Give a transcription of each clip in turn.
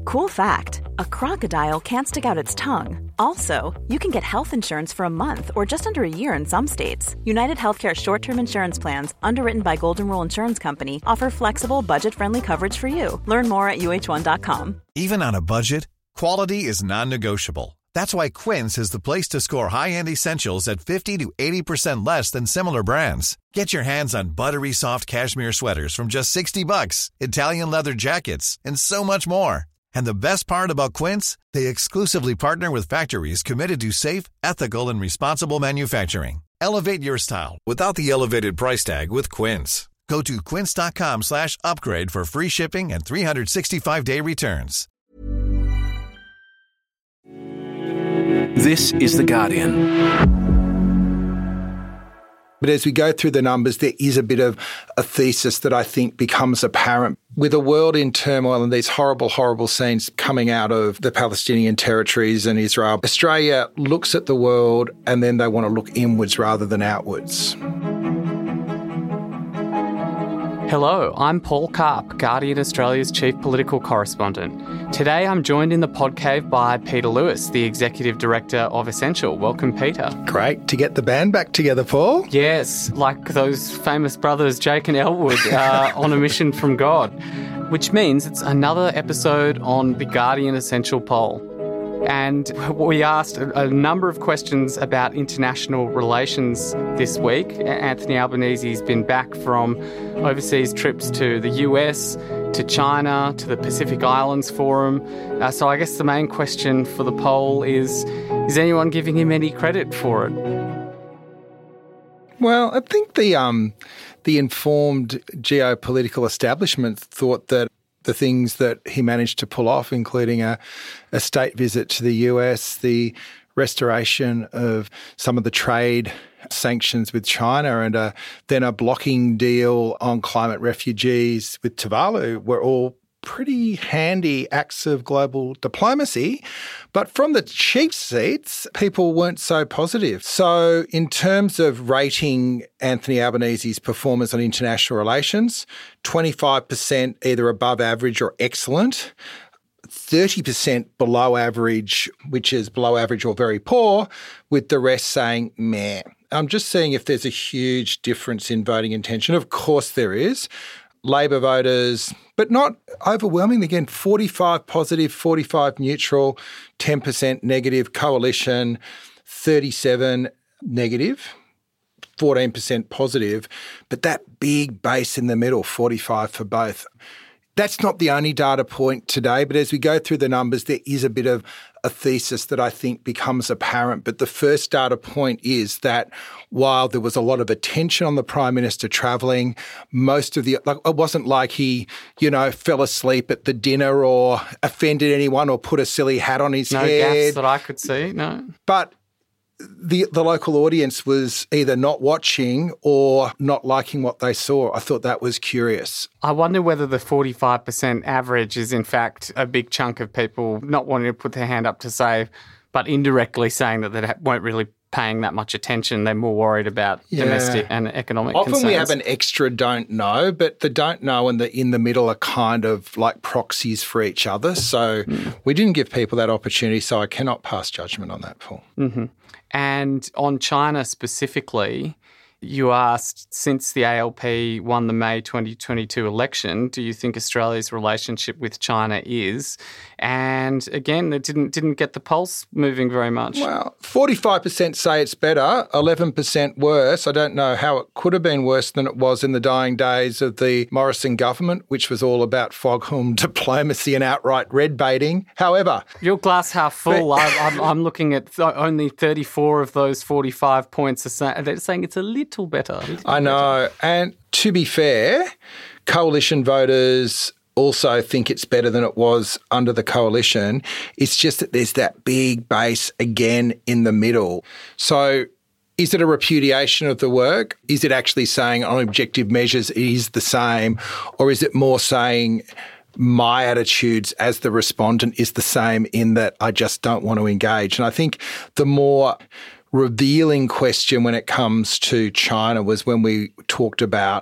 Cool fact, a crocodile can't stick out its tongue. Also, you can get health insurance for a month or just under a year in some states. United Healthcare short-term insurance plans, underwritten by Golden Rule Insurance Company, offer flexible, budget-friendly coverage for you. Learn more at uh1.com. Even on a budget, quality is non-negotiable. That's why Quince is the place to score high-end essentials at 50 to 80% less than similar brands. Get your hands on buttery soft cashmere sweaters from just $60, Italian leather jackets, and so much more. And the best part about Quince, they exclusively partner with factories committed to safe, ethical, and responsible manufacturing. Elevate your style without the elevated price tag with Quince. Go to quince.com/upgrade for free shipping and 365-day returns. This is The Guardian. But as we go through the numbers, there is a bit of a thesis that I think becomes apparent. With a world in turmoil and these horrible, horrible scenes coming out of the Palestinian territories and Israel, Australia looks at the world and then they want to look inwards rather than outwards. Hello, I'm Paul Karp, Guardian Australia's chief political correspondent. Today I'm joined in the pod cave by Peter Lewis, the executive director of Essential. Welcome, Peter. Great to get the band back together, Paul. Yes, like those famous brothers Jake and Elwood on a mission from God, which means it's another episode on the Guardian Essential poll. And we asked a number of questions about international relations this week. Anthony Albanese's been back from overseas trips to the US, to China, to the Pacific Islands Forum. So I guess the main question for the poll is anyone giving him any credit for it? Well, I think the informed geopolitical establishment thought that the things that he managed to pull off, including a state visit to the US, the restoration of some of the trade sanctions with China, and then a blocking deal on climate refugees with Tuvalu, were all pretty handy acts of global diplomacy. But from the cheap seats, people weren't so positive. So in terms of rating Anthony Albanese's performance on international relations, 25% either above average or excellent, 30% below average, which is below average or very poor, with the rest saying meh. I'm just seeing if there's a huge difference in voting intention. Of course there is. Labor voters, but not overwhelming. Again, 45 positive, 45 neutral, 10% negative. Coalition, 37 negative, 14% positive. But that big base in the middle, 45 for both. That's not the only data point today, but as we go through the numbers, there is a bit of a thesis that I think becomes apparent. But the first data point is that while there was a lot of attention on the Prime Minister travelling, it wasn't like he, fell asleep at the dinner or offended anyone or put a silly hat on his head. No gaffes that I could see, no. But the local audience was either not watching or not liking what they saw. I thought that was curious. I wonder whether the 45% average is in fact a big chunk of people not wanting to put their hand up to say, but indirectly saying that they weren't really paying that much attention. They're more worried about domestic and economic concerns. Often we have an extra don't know, but the don't know and the in the middle are kind of like proxies for each other. So we didn't give people that opportunity, so I cannot pass judgment on that, Paul. Mm-hmm. And on China specifically, you asked, since the ALP won the May 2022 election, do you think Australia's relationship with China is? And again, it didn't get the pulse moving very much. Well, 45% say it's better, 11% worse. I don't know how it could have been worse than it was in the dying days of the Morrison government, which was all about foghorn diplomacy and outright red baiting. However, your glass half full. I'm looking at only 34 of those 45 points. They're saying it's a little better. I know. And to be fair, coalition voters also think it's better than it was under the coalition. It's just that there's that big base again in the middle. So is it a repudiation of the work? Is it actually saying on objective measures it is the same? Or is it more saying my attitudes as the respondent is the same in that I just don't want to engage? And I think the more revealing question when it comes to China was when we talked about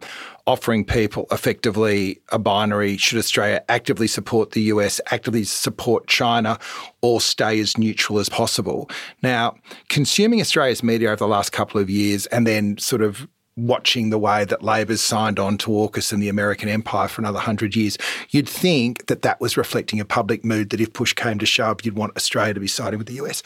offering people effectively a binary: should Australia actively support the US, actively support China, or stay as neutral as possible? Now, consuming Australia's media over the last couple of years and then sort of watching the way that Labor's signed on to AUKUS and the American empire for another 100 years, you'd think that that was reflecting a public mood that if push came to shove, you'd want Australia to be siding with the US.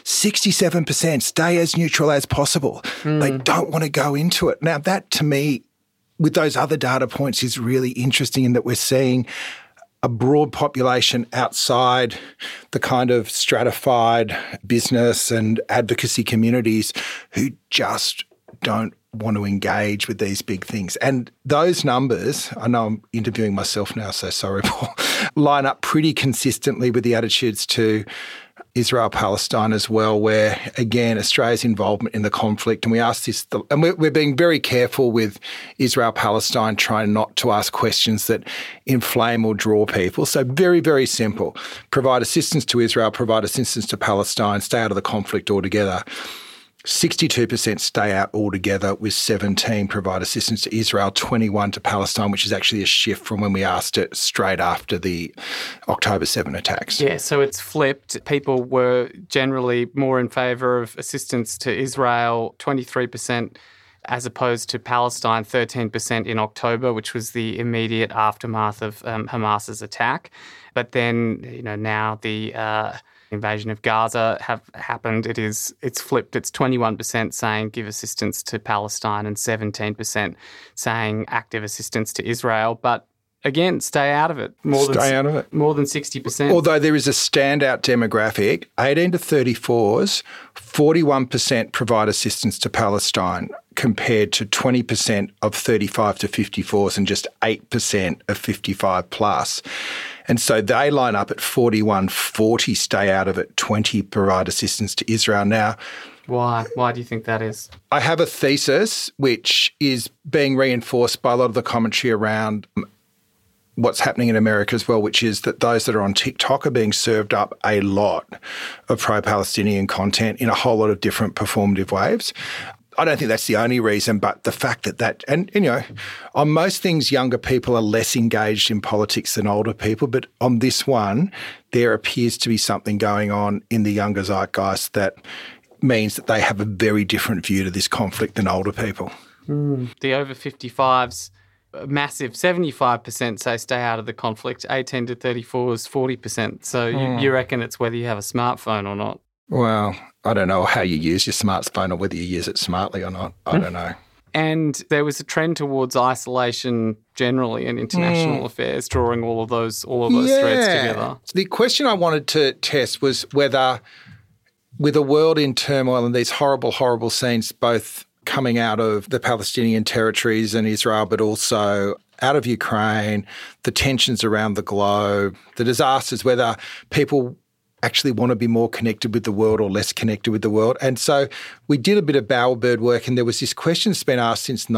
67% stay as neutral as possible. They don't want to go into it. Now, that to me, with those other data points, is really interesting in that we're seeing a broad population outside the kind of stratified business and advocacy communities who just don't want to engage with these big things. And those numbers, I know I'm interviewing myself now, so sorry, Paul, line up pretty consistently with the attitudes to Israel-Palestine as well, where, again, Australia's involvement in the conflict, and we asked this, and we're being very careful with Israel-Palestine, trying not to ask questions that inflame or draw people. So very, very simple. Provide assistance to Israel, provide assistance to Palestine, stay out of the conflict altogether. 62% stay out altogether, with 17 provide assistance to Israel, 21 to Palestine, which is actually a shift from when we asked it straight after the October 7 attacks. Yeah, so it's flipped. People were generally more in favour of assistance to Israel, 23%, as opposed to Palestine, 13% in October, which was the immediate aftermath of Hamas's attack. But then, now the invasion of Gaza have happened. It's flipped. It's 21% saying give assistance to Palestine and 17% saying active assistance to Israel. But again, stay out of it. More than 60%. Although there is a standout demographic, 18 to 34s, 41% provide assistance to Palestine compared to 20% of 35 to 54s and just 8% of 55 plus. And so they line up at 41, 40 stay out of it, 20 provide assistance to Israel. Now, why do you think that is? I have a thesis which is being reinforced by a lot of the commentary around what's happening in America as well, which is that those that are on TikTok are being served up a lot of pro-Palestinian content in a whole lot of different performative waves. I don't think that's the only reason, but the fact that on most things, younger people are less engaged in politics than older people. But on this one, there appears to be something going on in the younger zeitgeist that means that they have a very different view to this conflict than older people. The over 55s, massive 75% say stay out of the conflict, 18 to 34 is 40%. So you reckon it's whether you have a smartphone or not? Well, I don't know how you use your smartphone or whether you use it smartly or not. I don't know. And there was a trend towards isolation generally in international affairs, drawing all of those threads together. The question I wanted to test was whether, with a world in turmoil and these horrible, horrible scenes both coming out of the Palestinian territories and Israel, but also out of Ukraine, the tensions around the globe, the disasters, whether people actually want to be more connected with the world or less connected with the world. And so we did a bit of bowerbird work, and there was this question that's been asked since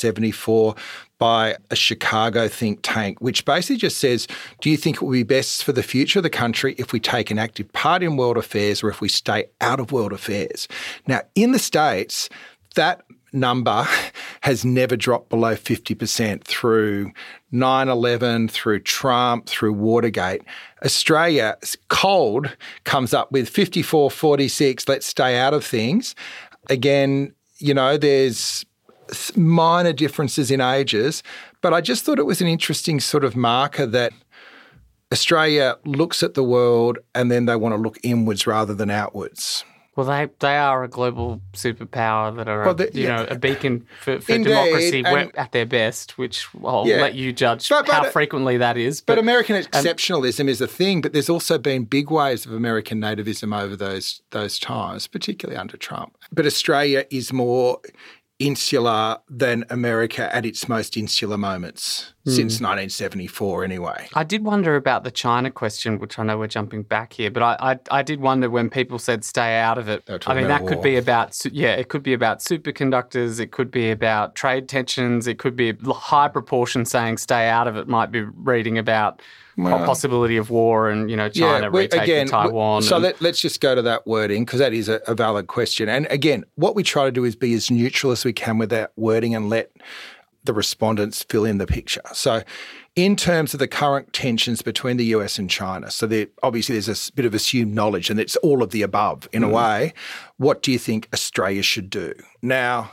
1974 by a Chicago think tank, which basically just says, do you think it would be best for the future of the country if we take an active part in world affairs or if we stay out of world affairs? Now, in the States, that number has never dropped below 50% through 9/11, through Trump, through Watergate. Australia's cold comes up with 54-46, let's stay out of things. Again, there's minor differences in ages, but I just thought it was an interesting sort of marker that Australia looks at the world and then they want to look inwards rather than outwards. Well, they are a global superpower that are a beacon for democracy at their best, which I'll let you judge how frequently that is. But American exceptionalism is a thing, but there's also been big waves of American nativism over those times, particularly under Trump. But Australia is more insular than America at its most insular moments since 1974 anyway. I did wonder about the China question, which I know we're jumping back here, but I did wonder when people said stay out of it. I mean, that could be about, it could be about superconductors, it could be about trade tensions, it could be a high proportion saying stay out of it might be reading about possibility of war and, China retaking Taiwan. So let's just go to that wording because that is a valid question. And again, what we try to do is be as neutral as we can with that wording and let the respondents fill in the picture. So in terms of the current tensions between the US and China, so obviously there's a bit of assumed knowledge and it's all of the above in a way. What do you think Australia should do? Now,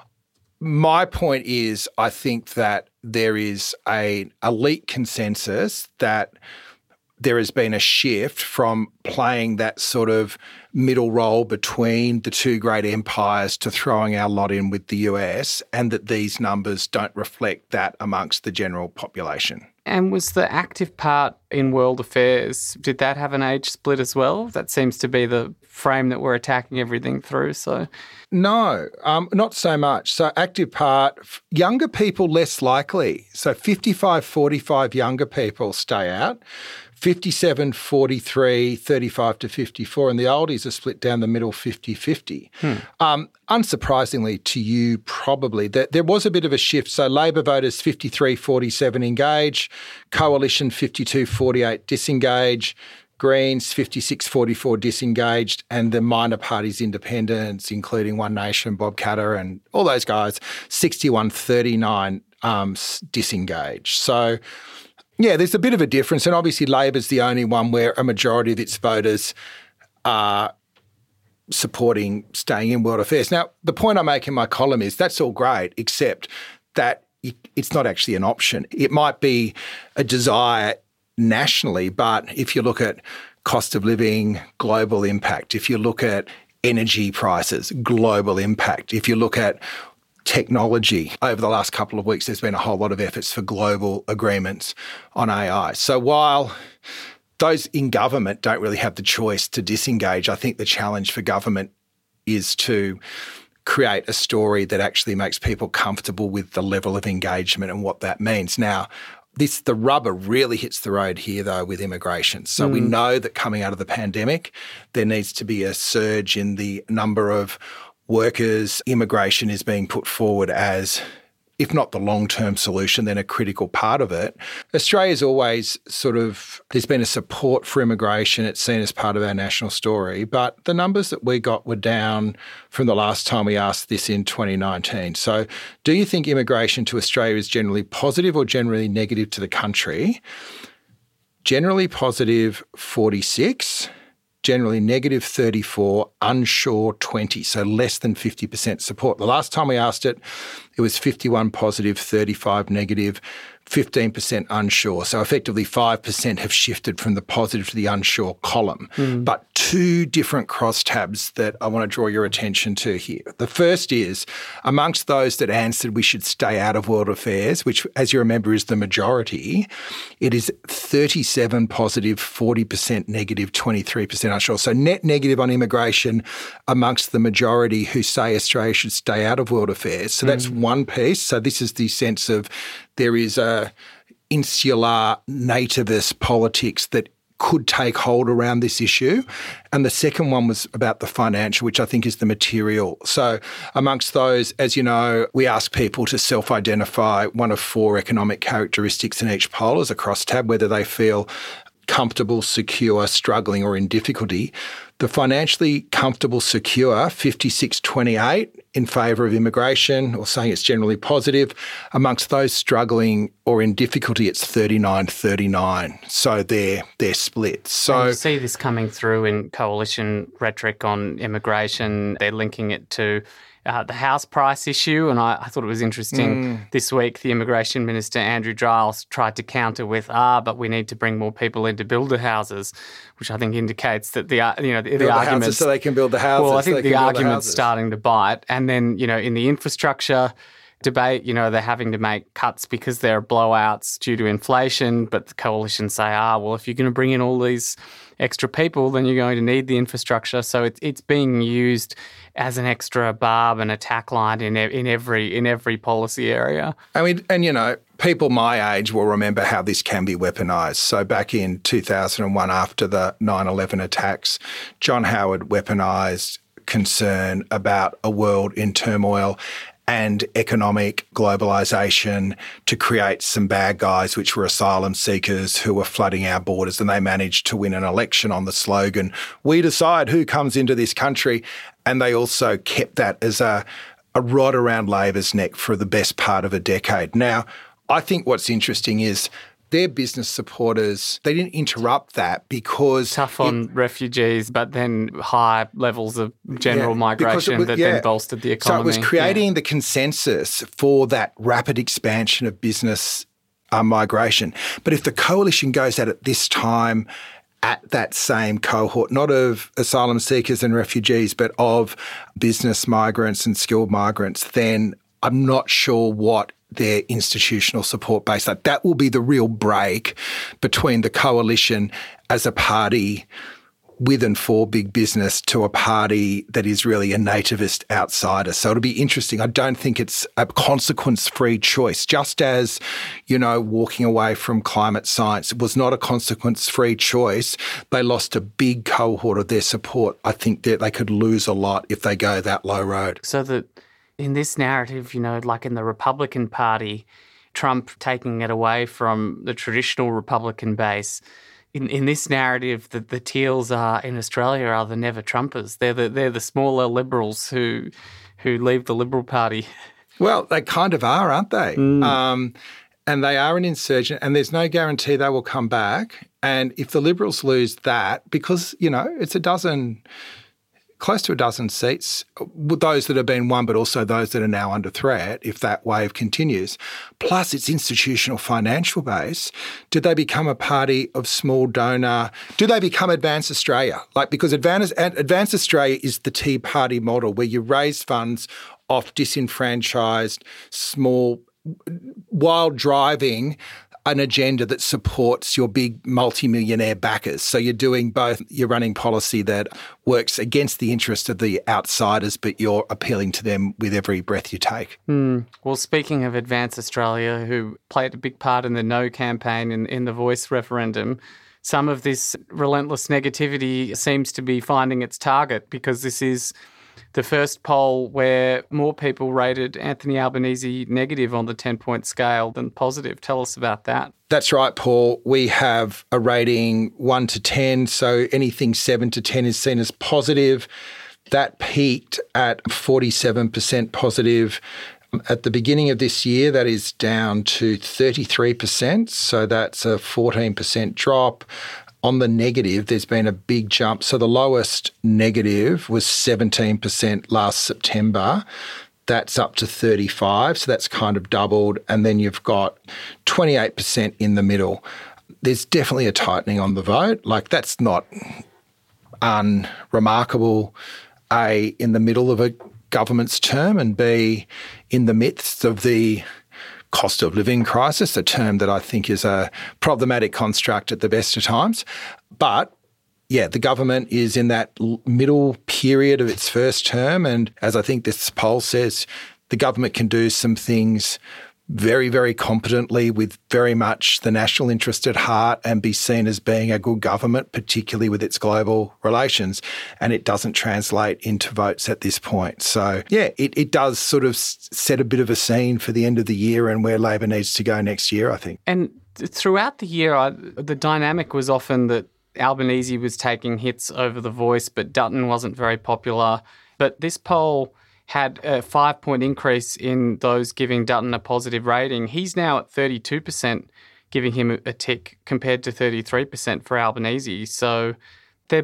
my point is I think that there is an elite consensus that there has been a shift from playing that sort of middle role between the two great empires to throwing our lot in with the US, and that these numbers don't reflect that amongst the general population. And was the active part in world affairs, did that have an age split as well? That seems to be the frame that we're attacking everything through. So no, not so much. So active part, younger people less likely. So 55-45 younger people stay out. 57, 43, 35 to 54, and the oldies are split down the middle 50-50. Unsurprisingly to you probably, there was a bit of a shift. So Labor voters 53-47 engage, Coalition 52-48 disengage, Greens 56-44 disengaged, and the minor parties independents, including One Nation, Bob Katter and all those guys, 61-39 disengaged. So yeah, there's a bit of a difference, and obviously Labor's the only one where a majority of its voters are supporting staying in world affairs. Now, the point I make in my column is that's all great, except that it's not actually an option. It might be a desire nationally, but if you look at cost of living, global impact, if you look at energy prices, global impact, if you look at technology. Over the last couple of weeks, there's been a whole lot of efforts for global agreements on AI. So while those in government don't really have the choice to disengage, I think the challenge for government is to create a story that actually makes people comfortable with the level of engagement and what that means. Now, the rubber really hits the road here, though, with immigration. So we know that coming out of the pandemic, there needs to be a surge in the number of workers. Immigration is being put forward as, if not the long-term solution, then a critical part of it. Australia's always there's been a support for immigration. It's seen as part of our national story. But the numbers that we got were down from the last time we asked this in 2019. So do you think immigration to Australia is generally positive or generally negative to the country? Generally positive, 46%. Generally negative 34, unsure 20, so less than 50% support. The last time we asked it, it was 51 positive, 35 negative, 15% unsure. So effectively 5% have shifted from the positive to the unsure column. But two different crosstabs that I want to draw your attention to here. The first is, amongst those that answered we should stay out of world affairs, which, as you remember, is the majority, it is 37 positive, 40% negative, 23% unsure. So net negative on immigration amongst the majority who say Australia should stay out of world affairs. So that's one piece. So this is the sense of there is a insular nativist politics that could take hold around this issue. And the second one was about the financial, which I think is the material. So amongst those, as you know, we ask people to self-identify one of four economic characteristics in each poll as a crosstab, whether they feel comfortable, secure, struggling or in difficulty. The financially comfortable, secure, 56-28 in favour of immigration or saying it's generally positive. Amongst those struggling or in difficulty, it's 39-39. So they're split. So and you see this coming through in coalition rhetoric on immigration. They're linking it to the house price issue, and I thought it was interesting this week the Immigration Minister Andrew Giles tried to counter with, but we need to bring more people in to build the houses, which I think indicates that the argument so they can build the houses. Well, I think the argument's starting to bite, and then in the infrastructure debate, they're having to make cuts because there are blowouts due to inflation, but the coalition say, well, if you're going to bring in all these extra people, then you're going to need the infrastructure. So it's being used as an extra barb and attack line in every policy area. I mean, and people my age will remember how this can be weaponised. So back in 2001, after the 9/11 attacks, John Howard weaponised concern about a world in turmoil and economic globalisation to create some bad guys, which were asylum seekers who were flooding our borders, and they managed to win an election on the slogan, "We decide who comes into this country." And they also kept that as a a rod around Labor's neck for the best part of a decade. Now, I think what's interesting is their business supporters, they didn't interrupt that because... Tough on refugees, but then high levels of general migration then bolstered the economy. So it was creating the consensus for that rapid expansion of business migration. But if the coalition goes at it this time at that same cohort, not of asylum seekers and refugees, but of business migrants and skilled migrants, then I'm not sure what their institutional support base, like that will be the real break between the coalition as a party with and for big business to a party that is really a nativist outsider. So it'll be interesting. I don't think it's a consequence-free choice, just as, walking away from climate science was not a consequence-free choice. They lost a big cohort of their support. I think that they could lose a lot if they go that low road. So that in this narrative, like in the Republican Party, Trump taking it away from the traditional Republican base, in this narrative, the Teals in Australia are the never-Trumpers. They're the smaller Liberals who leave the Liberal Party. Well, they kind of are, aren't they? And they are an insurgent, and there's no guarantee they will come back. And if the Liberals lose that, because, it's close to a dozen seats, those that have been won, but also those that are now under threat, if that wave continues, plus its institutional financial base, do they become a party of small donor? Do they become Advance Australia? Because Advance Australia is the Tea Party model where you raise funds off disenfranchised, small, while driving an agenda that supports your big multimillionaire backers. So you're doing both. You're running policy that works against the interest of the outsiders, but you're appealing to them with every breath you take. Well, speaking of Advance Australia, who played a big part in the No campaign in the Voice referendum, some of this relentless negativity seems to be finding its target, because this is the first poll where more people rated Anthony Albanese negative on the 10-point scale than positive. Tell us about that. That's right, Paul. We have a rating 1 to 10, so anything 7 to 10 is seen as positive. That peaked at 47% positive at the beginning of this year. That is down to 33%, so that's a 14% drop. On the negative, there's been a big jump. So the lowest negative was 17% last September. That's up to 35%, so that's kind of doubled. And then you've got 28% in the middle. There's definitely a tightening on the vote. That's not unremarkable, A, in the middle of a government's term, and B, in the midst of the cost of living crisis, a term that I think is a problematic construct at the best of times. But the government is in that middle period of its first term. And as I think this poll says, the government can do some things very, very competently with very much the national interest at heart and be seen as being a good government, particularly with its global relations. And it doesn't translate into votes at this point. So, it does sort of set a bit of a scene for the end of the year and where Labor needs to go next year, I think. And throughout the year, the dynamic was often that Albanese was taking hits over the Voice, but Dutton wasn't very popular. But this poll had a 5-point increase in those giving Dutton a positive rating. He's now at 32%, giving him a tick, compared to 33% for Albanese. So they're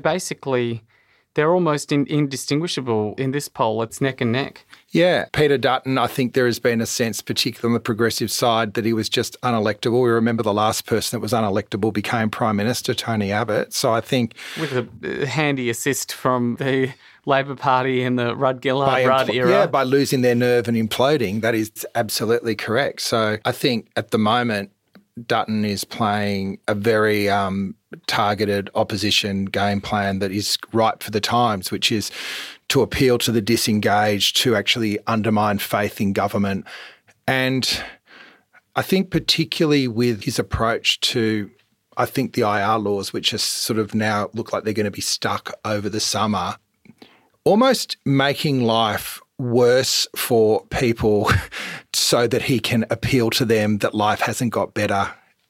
almost indistinguishable in this poll. It's neck and neck. Yeah, Peter Dutton, I think there has been a sense, particularly on the progressive side, that he was just unelectable. We remember the last person that was unelectable became Prime Minister, Tony Abbott. So I think... with a handy assist from the Labor Party in the Rudd-Gillard-Rudd era. Yeah, by losing their nerve and imploding. That is absolutely correct. So I think at the moment, Dutton is playing a very targeted opposition game plan that is ripe for the times, which is to appeal to the disengaged, to actually undermine faith in government. And I think particularly with his approach to, I think, the IR laws, which are sort of now look like they're going to be stuck over the summer, almost making life worse for people so that he can appeal to them that life hasn't got better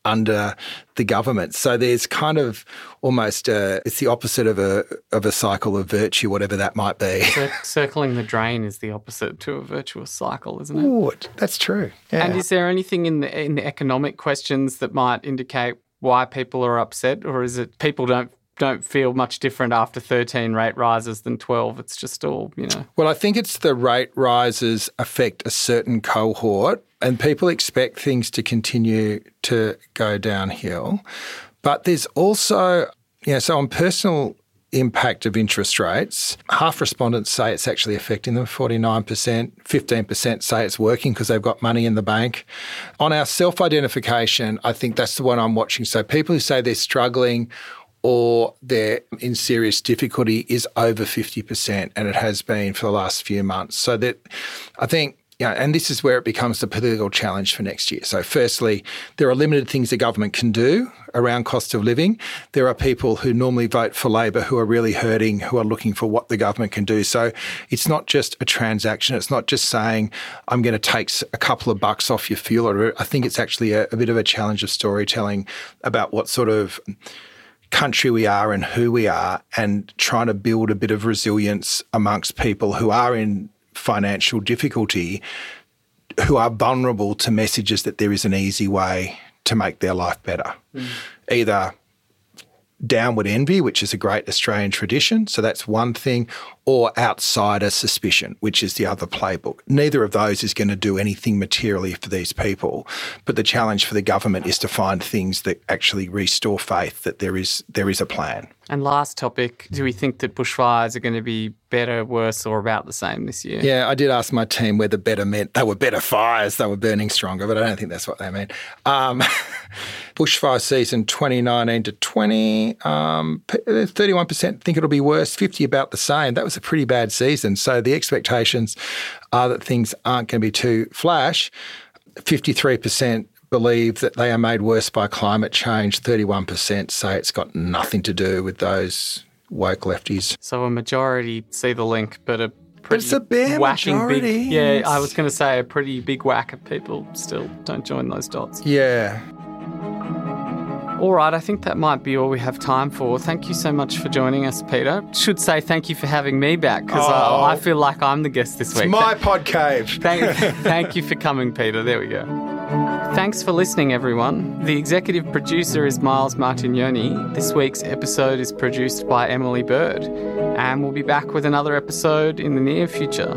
under the government. So there's kind of almost it's the opposite of a cycle of virtue, whatever that might be. Circling the drain is the opposite to a virtuous cycle, isn't it? Ooh, that's true. Yeah. And is there anything in the economic questions that might indicate why people are upset, or is it people don't feel much different after 13 rate rises than 12? It's just all, Well, I think it's the rate rises affect a certain cohort and people expect things to continue to go downhill. But there's also, so on personal impact of interest rates, half respondents say it's actually affecting them, 49%, 15% say it's working because they've got money in the bank. On our self-identification, I think that's the one I'm watching. So people who say they're struggling or they're in serious difficulty is over 50%, and it has been for the last few months. So that I think, and this is where it becomes the political challenge for next year. So firstly, there are limited things the government can do around cost of living. There are people who normally vote for Labor who are really hurting, who are looking for what the government can do. So it's not just a transaction. It's not just saying, I'm going to take a couple of bucks off your fuel. I think it's actually a bit of a challenge of storytelling about what sort of country we are and who we are, and trying to build a bit of resilience amongst people who are in financial difficulty, who are vulnerable to messages that there is an easy way to make their life better. Either downward envy, which is a great Australian tradition, so that's one thing, or outsider suspicion, which is the other playbook. Neither of those is going to do anything materially for these people, but the challenge for the government is to find things that actually restore faith that there is a plan. And last topic, do we think that bushfires are going to be better, worse, or about the same this year? Yeah, I did ask my team whether better meant they were better fires, they were burning stronger, but I don't think that's what they meant. Bushfire season 2019 to 20, 31% think it'll be worse, 50% about the same. That was a pretty bad season. So the expectations are that things aren't going to be too flash. 53% believe that they are made worse by climate change. 31% say it's got nothing to do with those woke lefties. So a majority see the link, but a pretty it's a bare majority. Big, I was going to say a pretty big whack of people still don't join those dots. Yeah. All right, I think that might be all we have time for. Thank you so much for joining us, Peter. Should say thank you for having me back, because I feel like I'm the guest this week. It's my pod cave. Thank you for coming, Peter. There we go. Thanks for listening, everyone. The executive producer is Miles Martignoni. This week's episode is produced by Emily Bird, and we'll be back with another episode in the near future.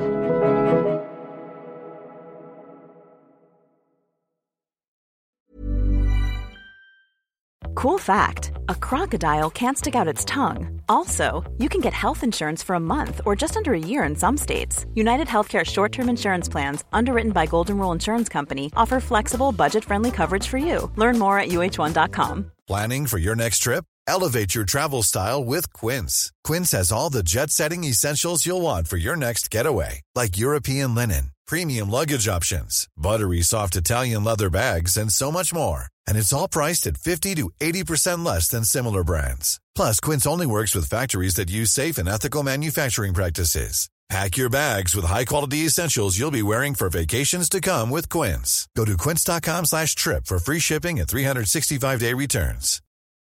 Cool fact, a crocodile can't stick out its tongue. Also, you can get health insurance for a month or just under a year in some states. United Healthcare short-term insurance plans, underwritten by Golden Rule Insurance Company, offer flexible, budget-friendly coverage for you. Learn more at uh1.com. Planning for your next trip? Elevate your travel style with Quince. Quince has all the jet-setting essentials you'll want for your next getaway, like European linen, premium luggage options, buttery soft Italian leather bags, and so much more. And it's all priced at 50 to 80% less than similar brands. Plus, Quince only works with factories that use safe and ethical manufacturing practices. Pack your bags with high-quality essentials you'll be wearing for vacations to come with Quince. Go to quince.com/trip for free shipping and 365-day returns.